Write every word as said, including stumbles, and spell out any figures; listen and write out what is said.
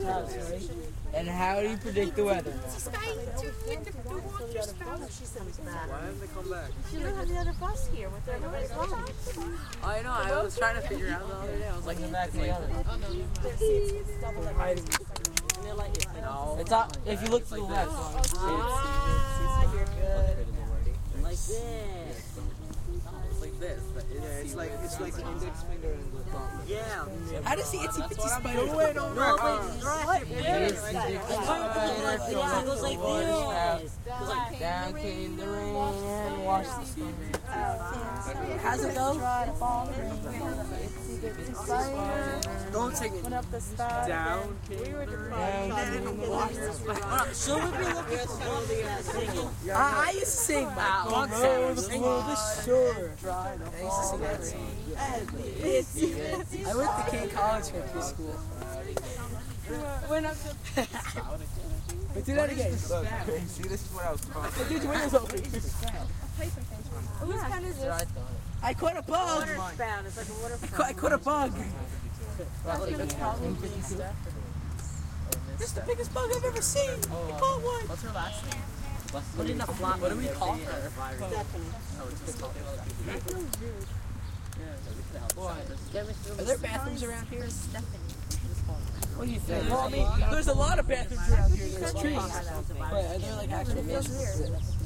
And how do you predict the weather? Why didn't they come back? you don't have the other bus here with the I know, I was trying to figure out the other day. I was like, Back to the other. no. It's not, if you look to the left. Ah, you're good. Like this. It's like this. But it's, yeah, it's like it's like the index finger and the thumb. Yeah. How does he itsy bitsy spider? No way, no way. No, but It goes like this. Down came the rain and washed the storm. How's it go? Don't take it. Down came the rain. So we'd be looking for one uh, singing. I, I used to sing my Long road sounds. along the shore. I used to sing that song. I went to King College for preschool. Went up to But do that again. Look, see, this is what I was talking about. Dude, your window's open. whose pen is this? I caught a bug. Water spout. It's like a water I caught, I caught a bug. probably stuff. This is the biggest bug I've ever seen. I caught one. What's her last name? Put in the flop. What do we call her? Stephanie. Are there bathrooms around here? Stephanie. What do you think? Well, I mean, there's a lot of bathrooms around here. There's trees. But are there like actual bathrooms?